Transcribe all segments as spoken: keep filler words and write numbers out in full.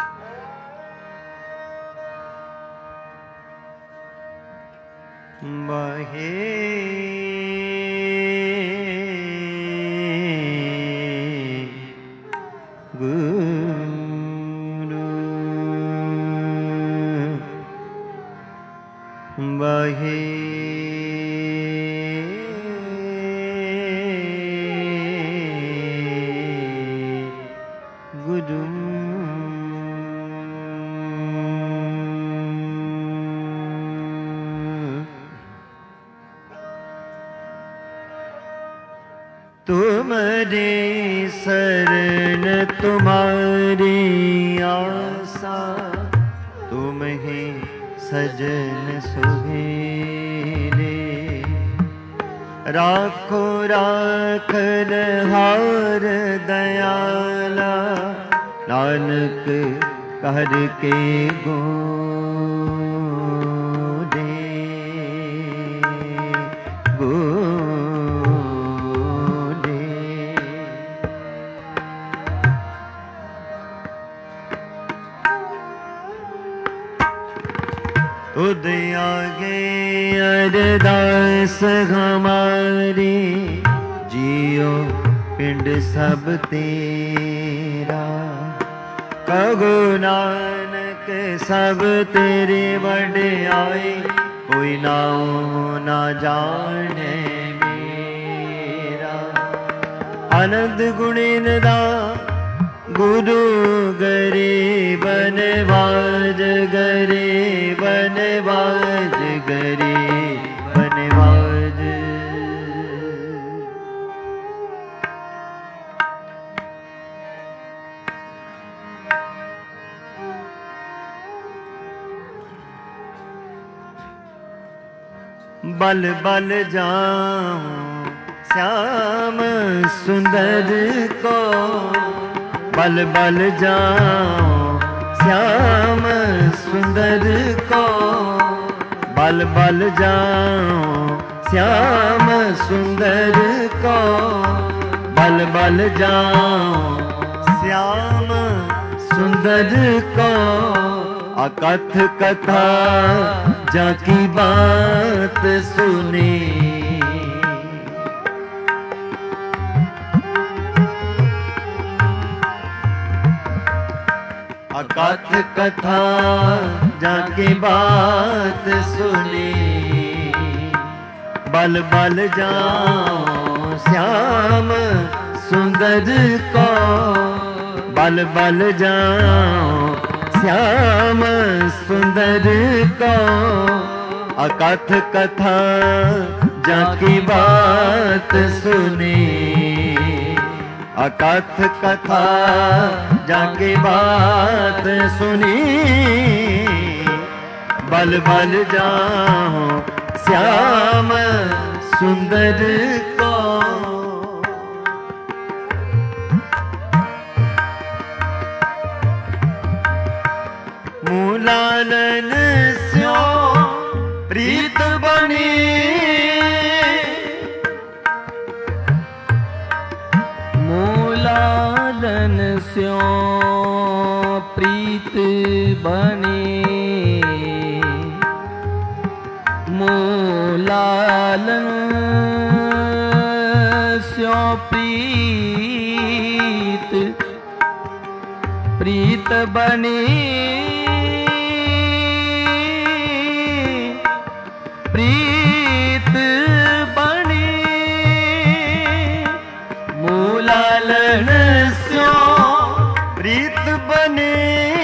बहे गुरु बहे गुरु तुम्हारे शरण तुम्हारी आशा, तुम्हें सजन सुहेरे। राखो राखन हार दयाला, नानक कर के गोदे गोदे। तुद आगे अरदास हमारी, जियो पिंड सब तेरा। कहो नानक सब तेरे वड्याई, कोई नाम ना जाने मेरा। आनंद गुणिन दा गुरु गरीब बनवाज, गरीब बनवाज, गरीब बनवाज। बल बल जाऊं श्याम सुंदर को, बल बल जाऊं श्याम सुंदर को। बल बल जाऊं श्याम सुंदर को, बल बल जाऊं श्याम सुंदर को। अकथ कथा जाकी बात सुनी, अकथ कथा जाकी बात सुनी। बल बल जाऊं श्याम सुंदर को, बल बल जाऊं श्याम सुंदर को। अकथ कथा जाकी बात सुनी, अकथ कथा जाकी बात सुनी। बल बल जाऊं श्याम सुंदर को। मूलालन स्यो प्रीत बनी, मूलालन स्यो प्रीत बनी। मूलालन स्यो प्रीत प्रीत बनी। प्रीत बनी मूलालन स्यो प्रीत बने।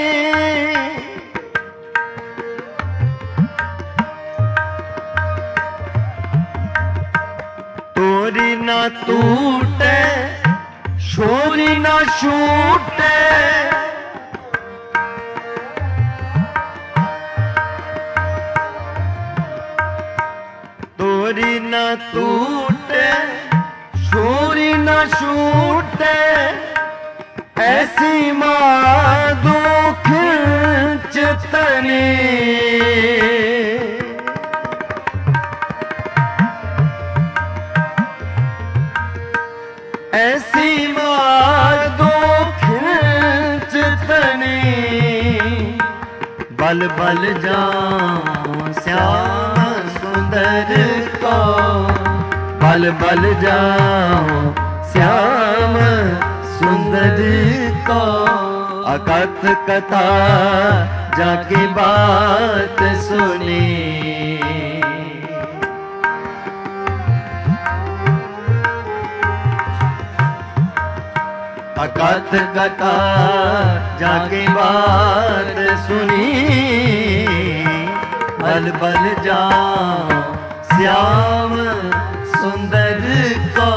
तोरी ना टूटे छोरी ना छूटे, तोरी ना टूटे छोरी ना छूटे। ऐसी माँ दुख चितनी, ऐसी माँ दुख चितनी। बल बल जाऊं श्याम सुंदर को, बल बल जाऊं श्याम सुंदर को। अकथ कथा जाकी बात सुनी, अकथ कथा जाके बात सुनी, बल बल जाऊं श्याम सुंदर को।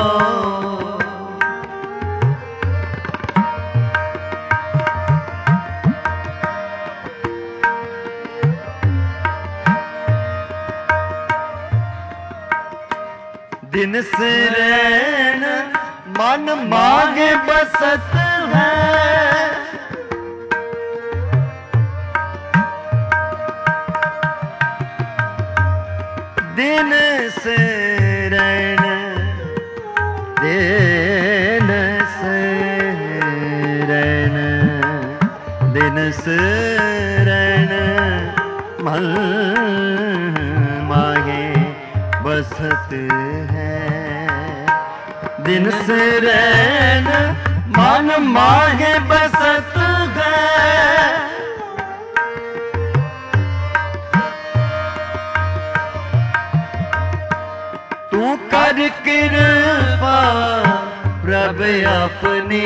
दिन से रैन मन मांगे बसत है, दिन से रैन दिन से रैन दिन से रैन मन मांगे बसत है। दिन से रैन मन मांगे बसत है, तू कर कृपा प्रभु अपनी,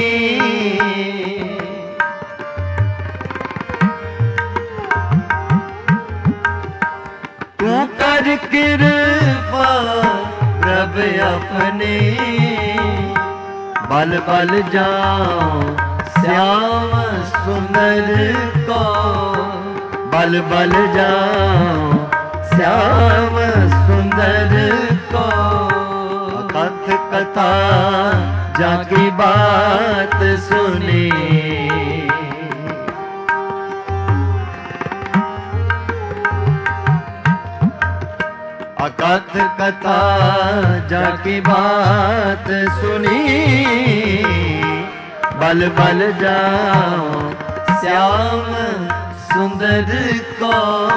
तू कर कृपा प्रभु अपने। बल बल जाऊं श्याम सुंदर को, बल बल जाऊं श्याम सुंदर को। कथ कथा जाकी बात सुनी, अकथ कथा जाकी बात सुनी, बल बल जाऊं श्याम सुंदर को।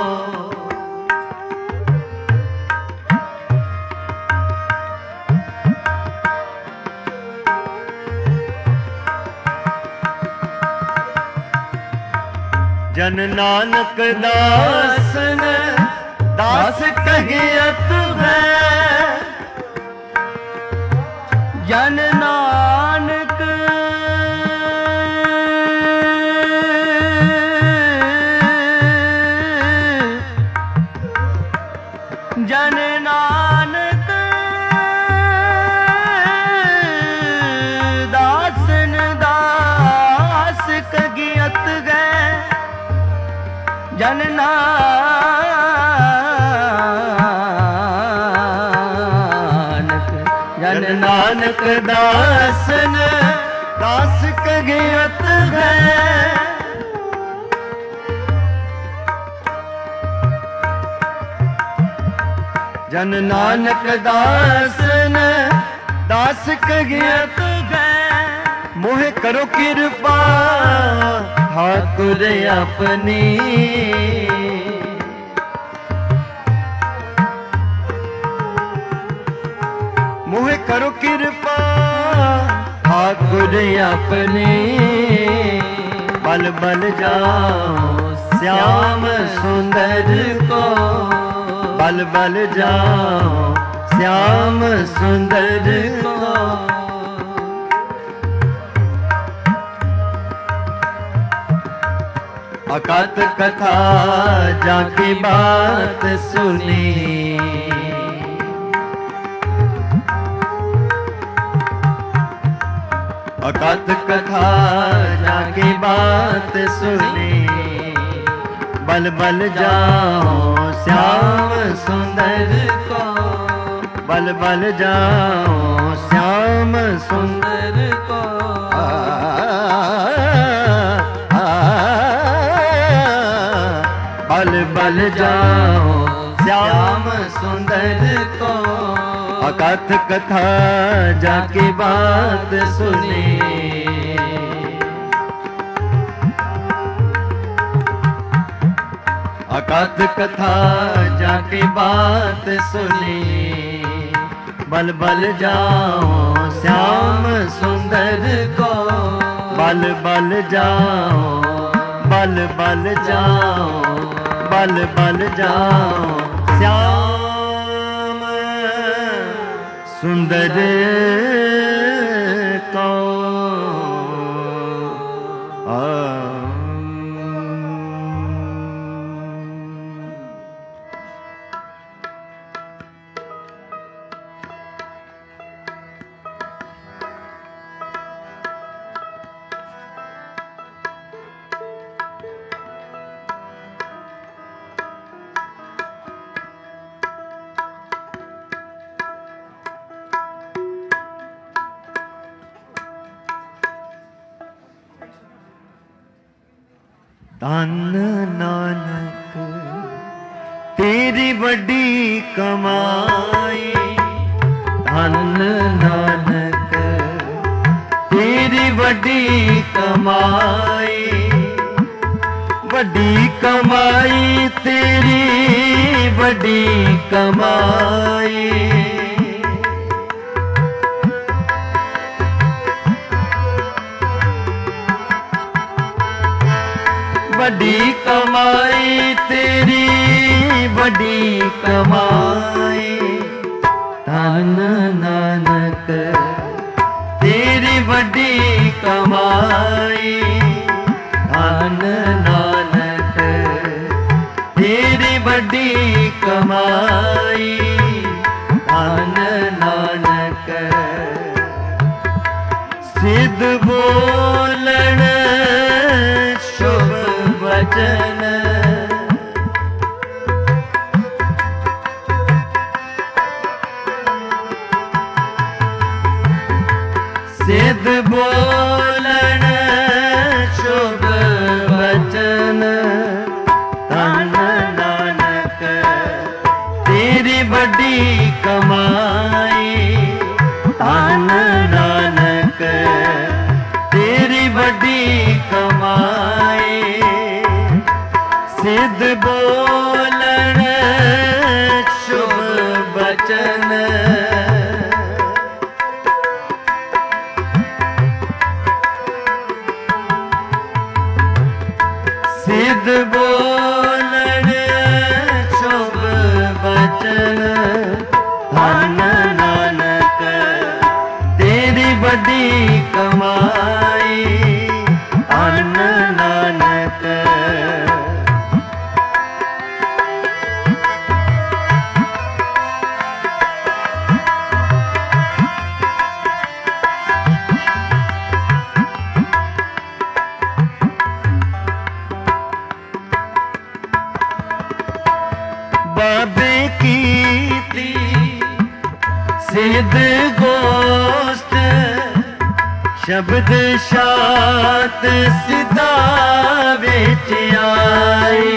जन नानक दास ने दास कहियत है, जन नानक जन नानक दासन दास कहियत है, जन जन नानक दासन दास कहियत है। जन नानक दासन दास कहियत है, मोहे करो कृपा ठाकुर अपनी। मोहे करो कृपा ठाकुर अपने। बल बल जाऊं श्याम सुंदर को, बल बल जाऊं श्याम सुंदर को। अकथ कथा जाकी बात सुनी, अकथ कथा जाकी बात सुनी, बल बल जाऊं श्याम सुंदर को, बल बल जाऊं श्याम सुंदर को। बल बल जाऊं श्याम सुंदर को। अकथ कथा जाकी बात सुनी, अकथ कथा जाके बात सुनी, बल बल जाओ श्याम सुंदर को, बल बल जाओ, बल बल जाओ, बल बल जाओ श्याम सुंदर को। आ धन नानक तेरी बड़ी कमाई, धन नानक तेरी बड़ी कमाई, बड़ी कमाई तेरी बड़ी कमाई। बड़ी कमाई तेरी बड़ी कमाई, धन नानक तेरी बड़ी कमाई, धन नानक तेरी बड़ी कमाई, धन नानक सिद्ध बोलन शुभ वचन, सिद्ध बोलन शुभ वचन, धन नानक तेरी बड़ी कमाई, धन नानक तेरी बड़ी कमाई, सिद्ध बोलन शुभ वचन। सिद्ध बोलन शुभ वचन, धन नानक तेरी बड़ी कमाई, धन नानक बाबे की थी सिद्ध गोष्ठ, शब्द शात सिद्धा विच आई,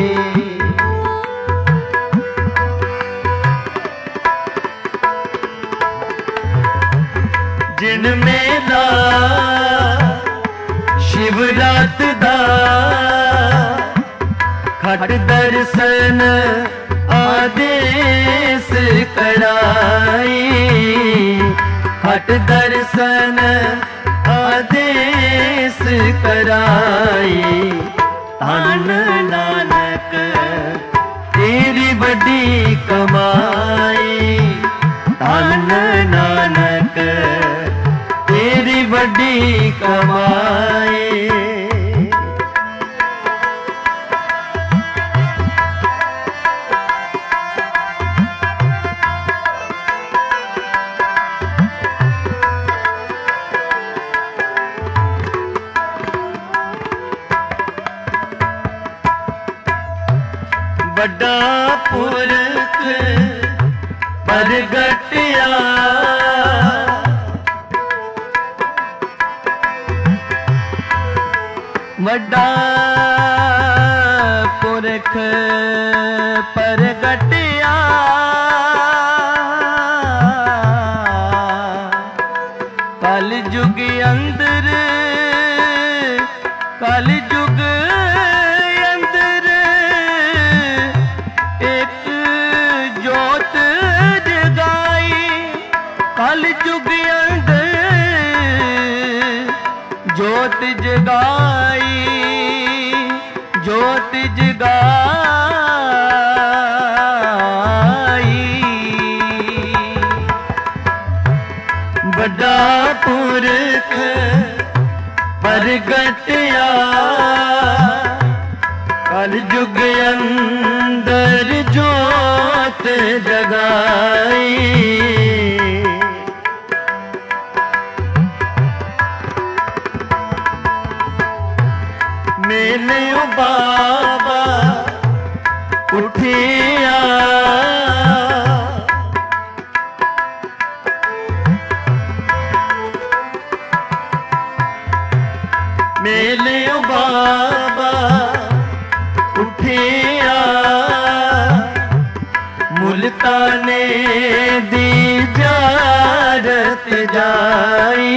जिन मेला शिवरात दा खट दर्शन आदेश कराई, खट दर्शन आदेश कराई, धन नानक तेरी बड़ी कमाई, धन नानक तेरी बड़ी कमाई। बड़ा पुरख प्रगटिया, बड़ा पुरख प्रगटिया, कल युग अंदर कल युग अंदर जगाई। बड़ा पुरख प्रगटिया कल युग अंदर जोत जगाई। मेले बाबा उठिया मेले बाबा उठिया मुल्ताने दी जारत जाई।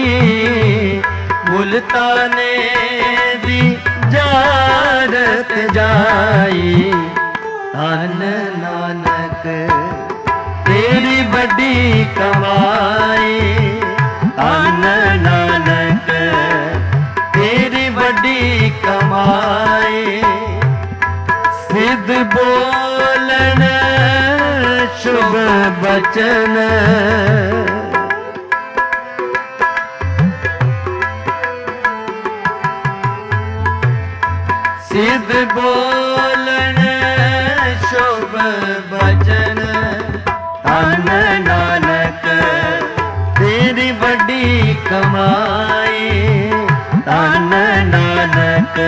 मुल्ताने दी जारत जाई। धन नानक तेरी बड़ी कमाई। धन नानक तेरी बड़ी कमाई। सिद्ध बोलन शुभ बचन सिद्ध बोलन शुभ बचन। धन नानक तेरी बड़ी कमाई। धन नानक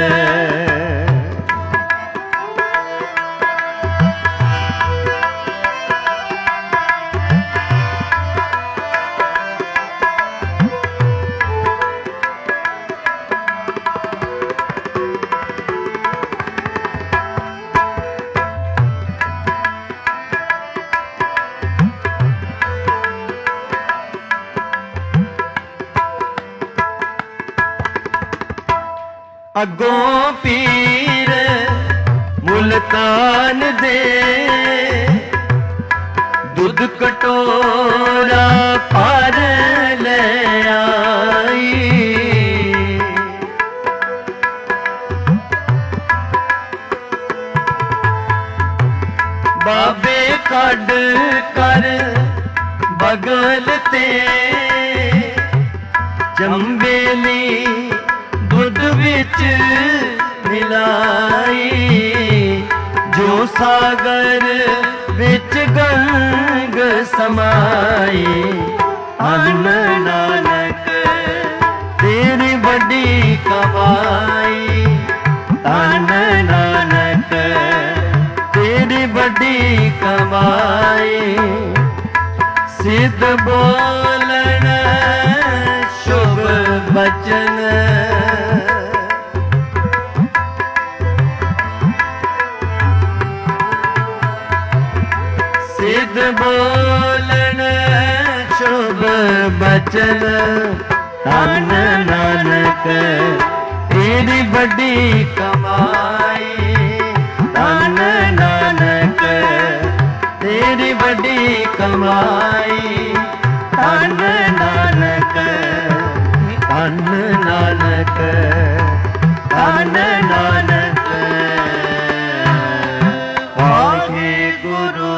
अगों पीर मुल्तान दे दूध कटोरा पार ले आई। बाबे कड कर बगल ते चंबेली दूध विच मिलाई। जो सागर विच गंग समाई। धन नानक तेरी बड़ी कमाई। धन नानक तेरी बड़ी कमाई। सिद्ध बोलन शुभ बचन सिद्ध बोलन शुभ बचन। धन नानक तेरी बड़ी कमाई। धन नानक तेरी बड़ी कमाई। धन नानक धन नानक धन नानक वाहे गुरु।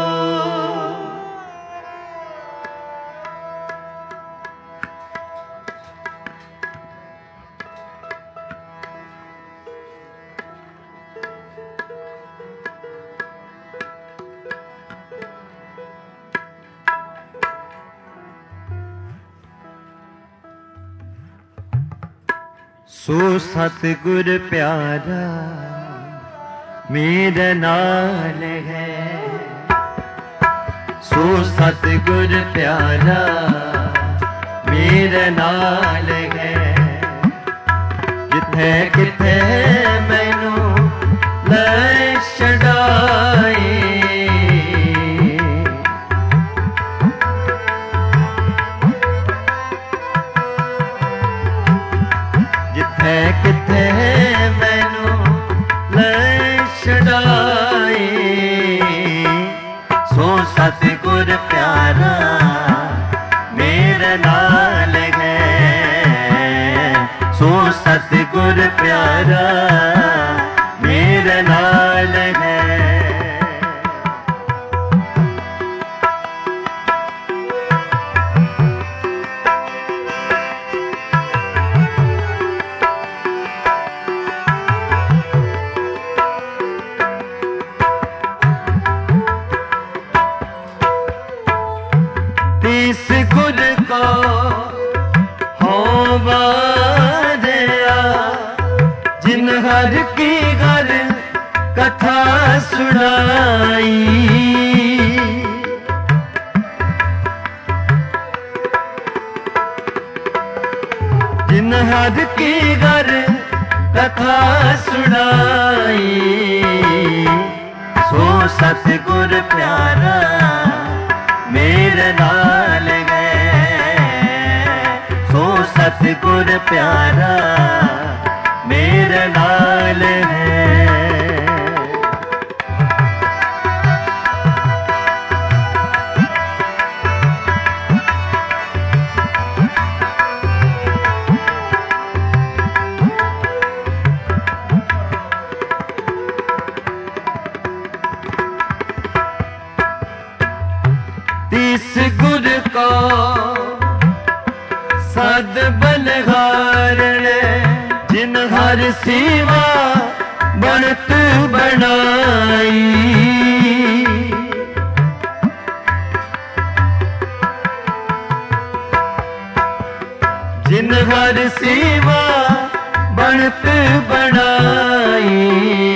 सो सतगुर प्यारा मेरे नाल है। सो सतगुर प्यारा मेरे नाल है। जिथे किथे मैनू ले छड़ाए। जिथे किथे मैनू ले छड़ाए। सो सतगुर प्यारा मेरे नाल है। सो सतगुर प्यारा मेरे नाल जिन हर की घर कथा सुनाई, जिन हर की घर कथा सुनाई, सो सतगुर प्यारा मेरे नाल गए, सो सतगुर प्यारा मेरे नाल है। तीस गुर को सद बलहारण, जिन हर सेवा बनत बनाई, जिन हर सेवा बनत बनाई,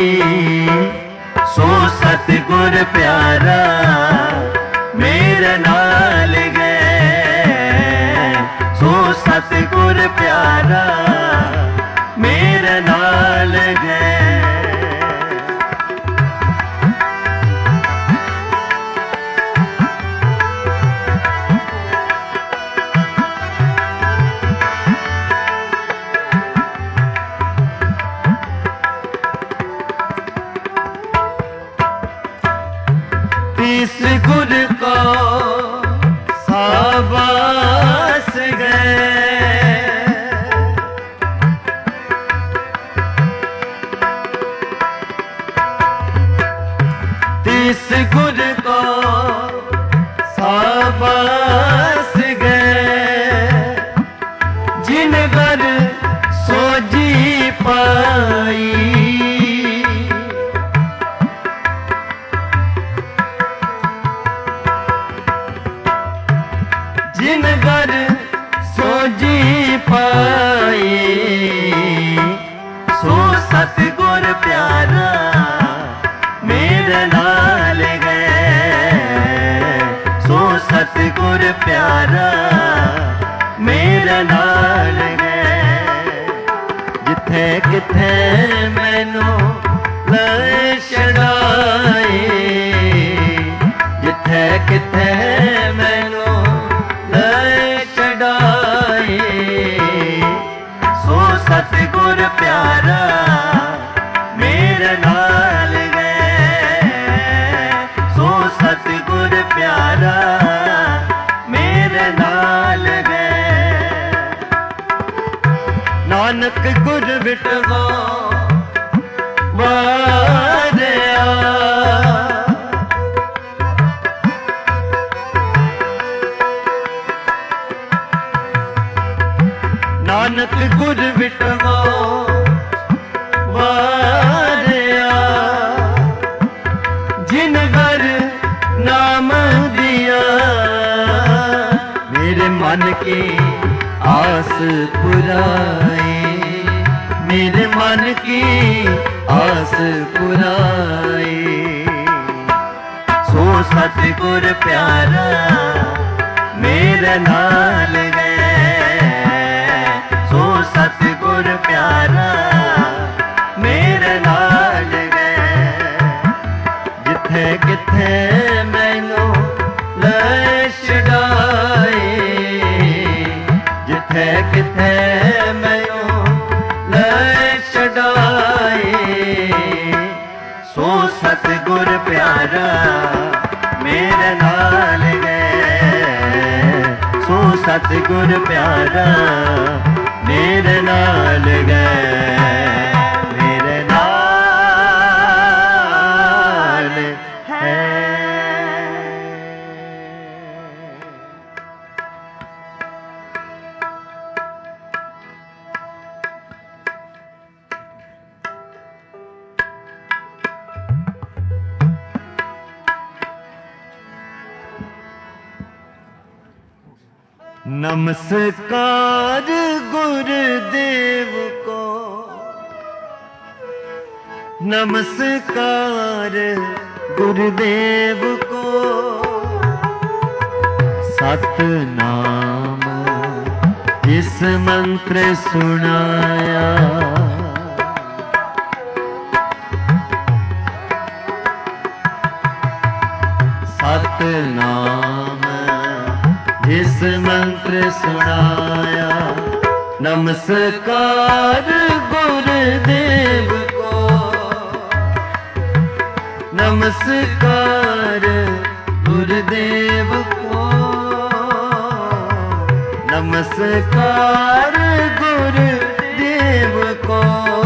सो सतगुर प्यारा मेरे नाल गए, सो सतगुर प्यारा मेरे नाल गए। तीस गुर को साबास गए, तीस गुर को साबास गए, जिन घर सोजी पाई, जिन घर सोजी पाई, सो सतगुर प्यारा मेरे नाल गए, सो सतगुर प्यारा मेरे नाल गए। जिथे किथे मैनू ले छड़ाए, जिथे किथे मैनू सतगुर प्यारा मेरे नाल गए, सो सतगुर प्यारा मेरे नाल गए। नानक गुर बिटवा वारिया, नानक गुर बिटवा वारिया, जिन घर नाम दिया, मेरे मन की आस पुराए, मेरे मन की आस पुराए, सो सतगुर प्यारा मेरे नाल गए, सो सतगुर प्यारा मेरे नाल गए। जिथे किथे मैनू ले छड़ाए, जिथे किथे मैनू ले छड़ाए, सो सतगुर प्यारा मेरे नाल गए, सो सतगुर प्यारा मेरे नाल गए, मेरे नाल है। नमस्कार गुरुदेव को नमस्कार गुरुदेव को, सतनाम इस मंत्र सुनाया। सतनाम इस मंत्र सुनाया। नमस्कार गुरुदेव को, नमस्कार गुरुदेव को, नमस्कार गुरुदेव को,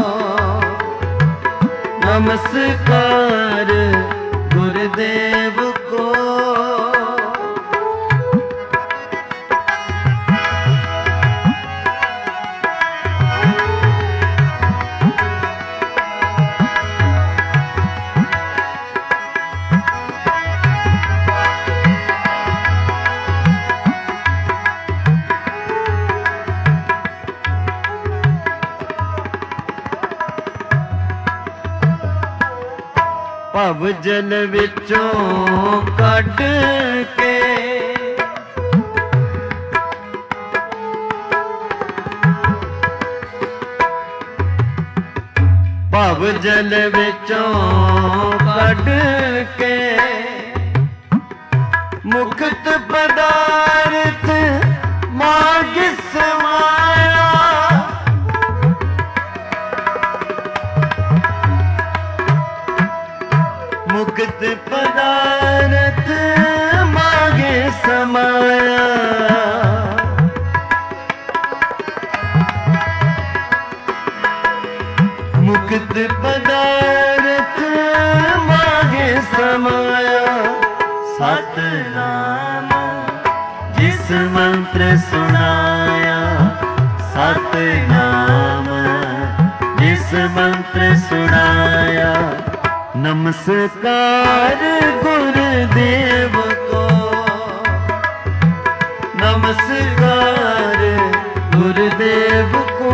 नमस्कार गुरुदेव को। भव जल विचों कढ के, भव जल विचों कढ के, मुक्त पदार्थ मार्ग समाया। मुक्त पदार्थ मागे समाया। मुक्त पदार्थ मागे समाया। सतनाम जिस मंत्र सुनाया। सतनाम जिस मंत्र सुनाया। नमस्कार गुरुदेव को, नमस्कार गुरुदेव को।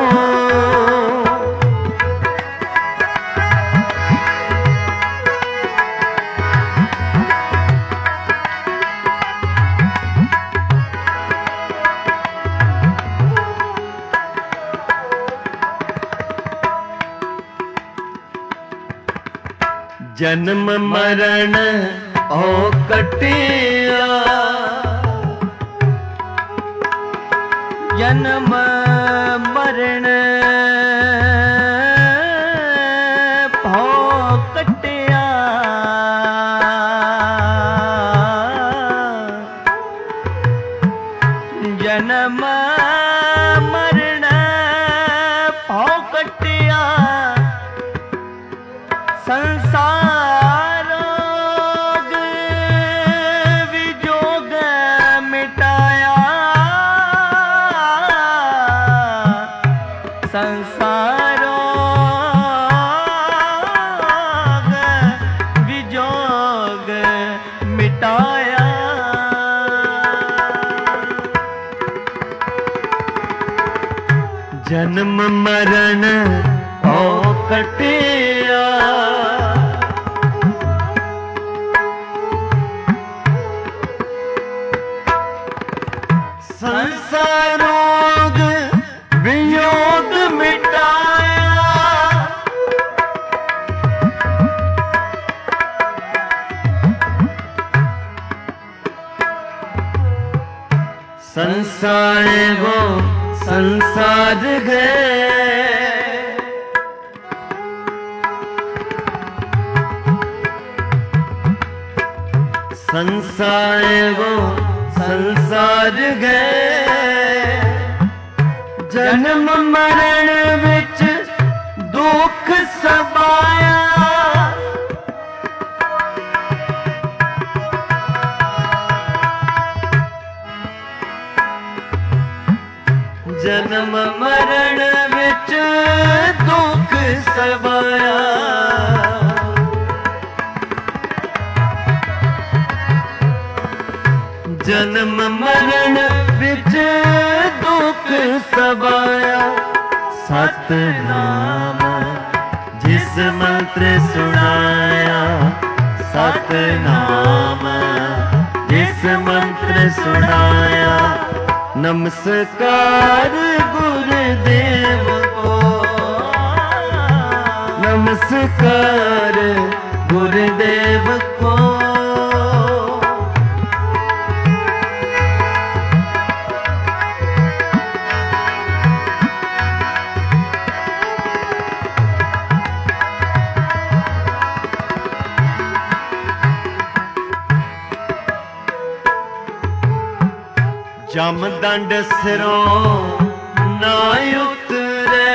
जन्म मरण ओ कटिया। जन्म मरण भो कटिया। जन्म मरण भो कटिया। संसार रोग विजोग मिटाया। संसार रोग विजोग मिटाया। जन्म मरण ओ कटिया। संसार रोग वियोग मिटाया। संसार वो संसार गए। संसार वो संसार गए। जन्म मरण विच दुख सबाया। जन्म मरण विच दुख सबाया। जन्म मरण विच दुख सबाया। सतनाम जिस मंत्र सुनाया सतनाम, जिस मंत्र सुनाया। नमस्कार गुरुदेव को, नमस्कार गुरुदेव को। जम दंड सिरों ना उतरे,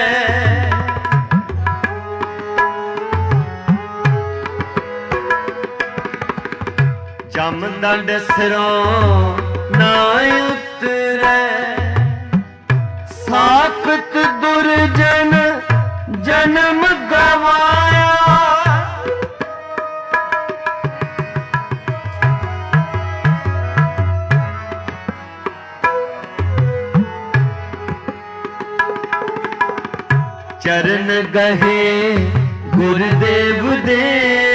जम दंड सिरों ना उतरे। साखत दुर्जन जन्म गवाया, चरण गहे गुरुदेव दे।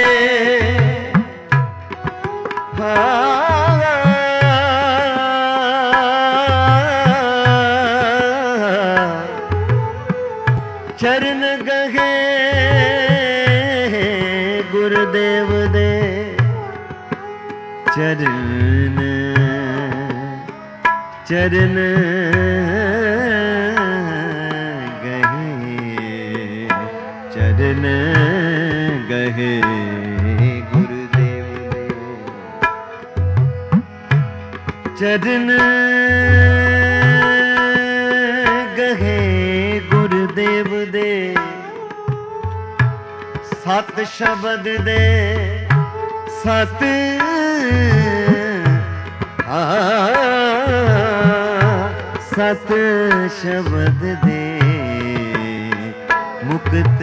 चरण गहे गुरुदेव दे, चरण चरण चरण गहे गुरुदेव दे, चरण गहे गुरुदेव दे। सत शब्द दे सत आ सत शब्द दे मुक्त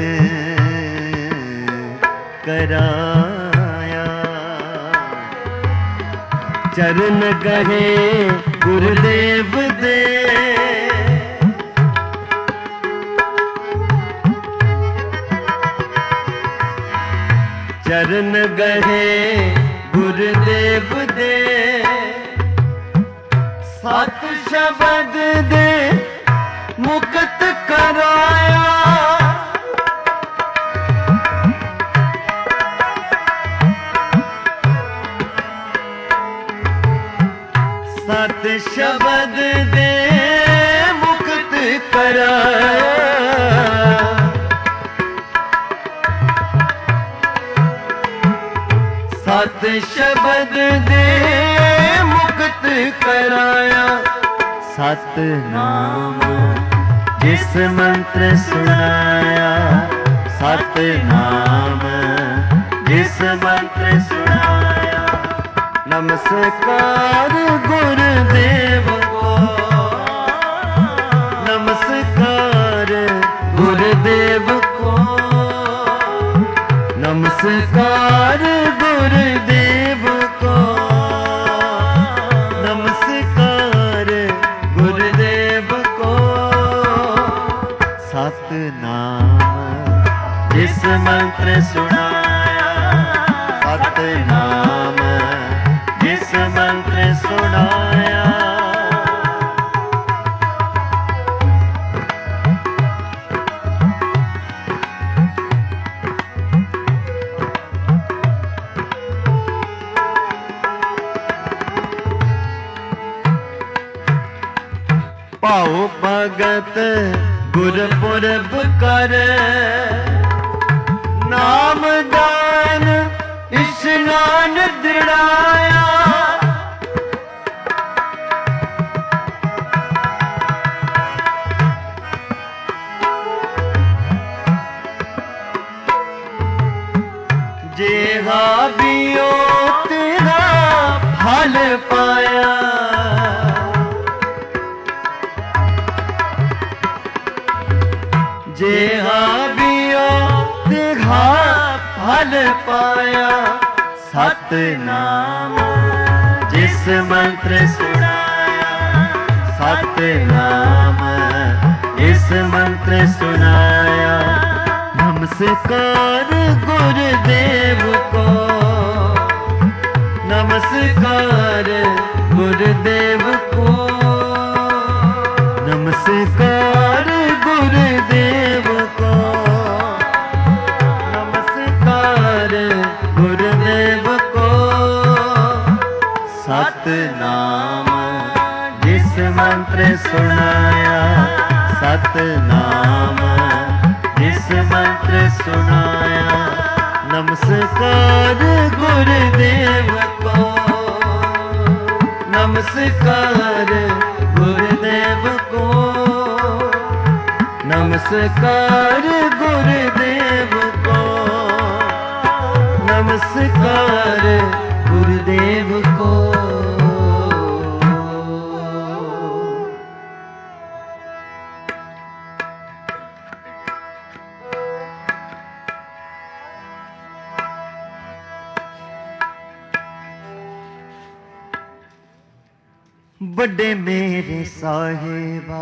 कराया। चरण गहे गुरुदेव दे, चरण गहे गुरुदेव दे। सत शब्द दे मुक्त कराया। सत शब्द दे मुक्त कराया। सत शब्द दे मुक्त कराया। सतनाम जिस मंत्र सुनाया, सतनाम जिस मंत्र सुनाया। नमस्कार गुरुदेव को, नमस्कार गुरुदेव को, नमस्कार गुरुदेव को, नमस्कार गुरुदेव को। सतनाम जिस मंत्र सुनाया, सतनाम जिस मंत्र सुनाया। पाओ भगत गुरपुरब कर, नाम दान स्नान दृढ़ाया। जेहा बियो तेरा फल पाया। जेहा बियो तेरा फल पाया। सतनाम जिस मंत्र सुनाया, सतनाम इस मंत्र सुनाया। नमस्कार नमस्कार गुरुदेव को, नमस्कार गुरुदेव को, नमस्कार गुरुदेव को, नमस्कार गुरुदेव को। सतनाम जिस मंत्र सुनाया, सतनाम जिस मंत्र सुनाया, नमस्कार गुरुदेव को, नमस्कार गुरुदेव को, नमस्कार गुरुदेव को, नमस्कार गुरुदेव को। बड़े मेरे साहिबा,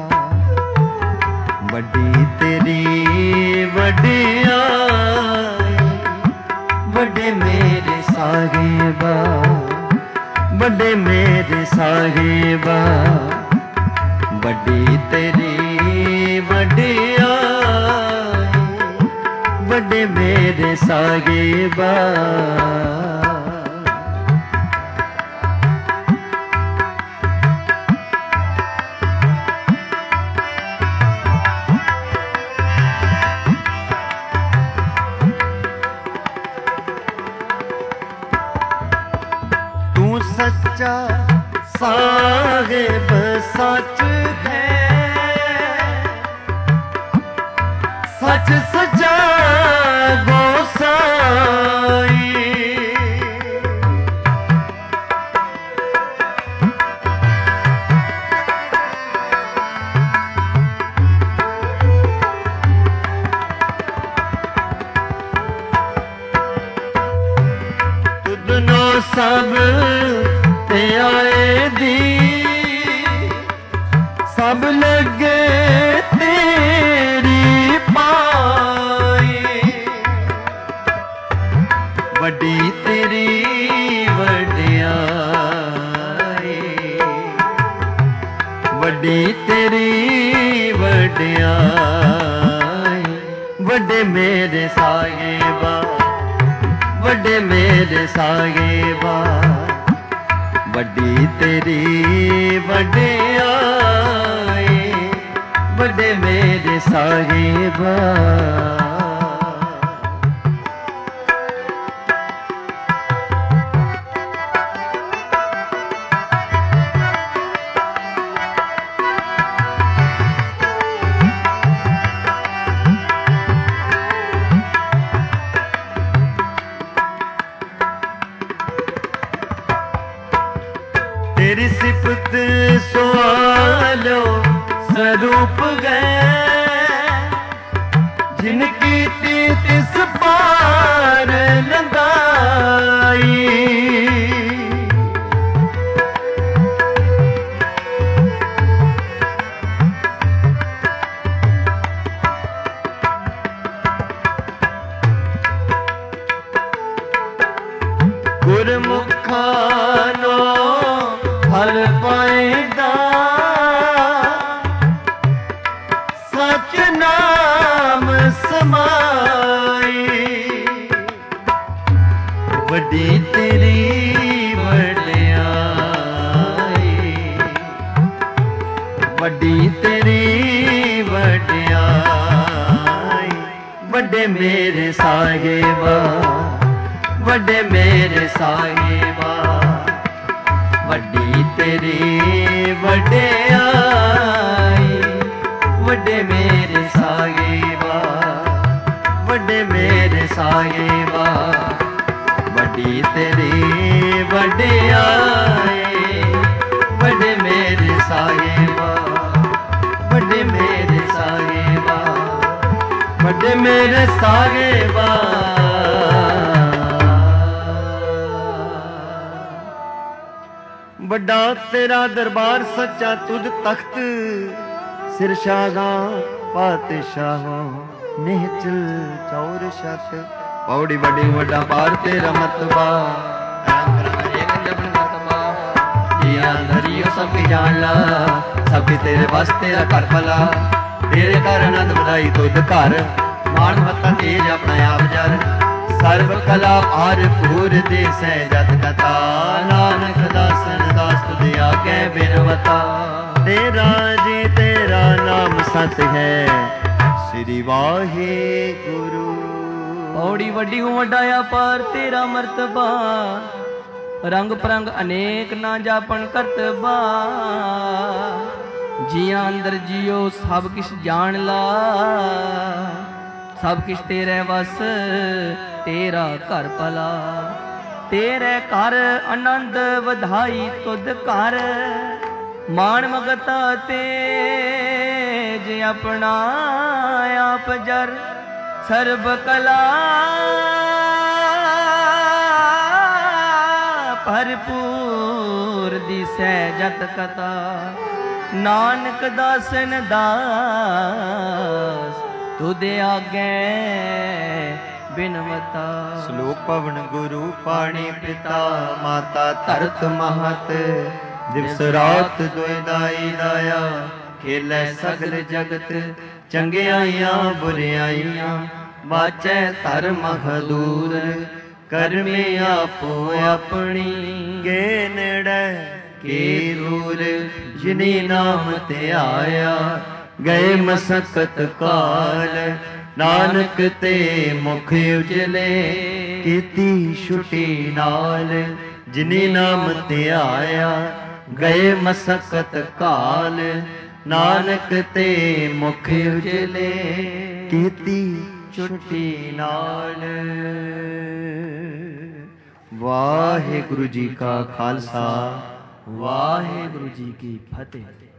बड़ी तेरी वडियाई, बड़े मेरे साहिबा, बड़े मेरे साहिबा, बड़ी तेरी वडियाई, बड़े मेरे साहिबा। सच्चा साहिब सच है, सच सच्चा गोसाई, तुदनो सब ते आए दी, सब लगे तेरी पाई, बड़ी तेरी वडियाई, बड़ी तेरी वडियाई, बड़े मेरे साहिबा, बड़े मेरे साहिबा, बड़ी तेरी वडियाई, बड़े मेरे साहिबा। तेरी सिफत सुआलो स्वरूप गए, जिनकी तिस पार लंगाई, गुरमुखानो फल पाएगा, सच नाम समाई, बड़ी तेरी वडियाई, बड़ी तेरी वडियाई, बड़े मेरे साहिबा, बड़े मेरे साहिबा, बड़ी तेरी वडियाई, बड़े मेरे साहिबा, बड़े मेरे साहिबा, बड़ी तेरी वडियाई, बड़े मेरे साहिबा, बड़े मेरे साहिबा, बड़े मेरे साहिबा। बड़ा तेरा दरबार सच्चा तुझ तख्त, सिरशागा पातशाहों, ਨਿਹਚਲ ਚੌਰ ਛਤ ਪੌੜੀ ਵੱਡੀ ਵੱਡਾ ਪਾਰ ਤੇਰਾ ਮਤਬਾ जिया धरियो सब जान ला सबके तेरे बस तेरा घर भला तेरे घर आनंद बधाई तुद घर मान मत्ता तेज अपना आप जर सर्व कला भरपूर दे सहजत कथा नानक दासन दास तुझे आगे बिरवता तेरा जी तेरा नाम सत है श्री वाहे गुरु पौड़ी वड्डी वड्डाया पार तेरा मर्तबा रंग परंग अनेक ना जापन करतबा जिया अंदर जियो सब किश जान ला सब किश तेरे वस तेरा घर भला तेरे घर आनंद वधाई तुद घर मान मगता तेज अपना आप जर सर्ब कला भरपूर दी सहजत कथा नानक दासन दास तुदे आगे बिनवता श्लोक पवन गुरु पाणी पिता माता धरत महत दिवस रात दुई दाई दाया खेलै सगल जगत चंगियाइयां बुरियाइयां वाचै धर्म हदूर करमे आपो अपनी के नेड़े के दूर जिनी नाम ते आया गए मसकत काल नानक ते मुख उजले कीती छुटी नाल जिनी नाम ते आया गए मसकत काल नानक ते मुख उजले कीती छुटी नाल वाहिगुरु जी का खालसा वाहिगुरु जी की फतेह।